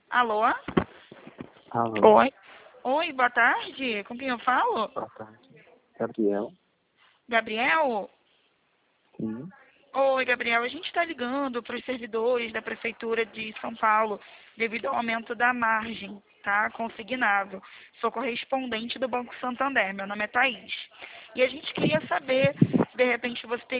Alô? Alô, Oi. Oi, boa tarde. Com quem eu falo? boa tarde. Gabriel? Gabriel? Sim. Oi, Gabriel. A gente está ligando para os servidores da Prefeitura de São Paulo devido ao aumento da margem, tá? Consignado. Sou correspondente do Banco Santander. Meu nome é Thaís. E a gente queria saber se de repente você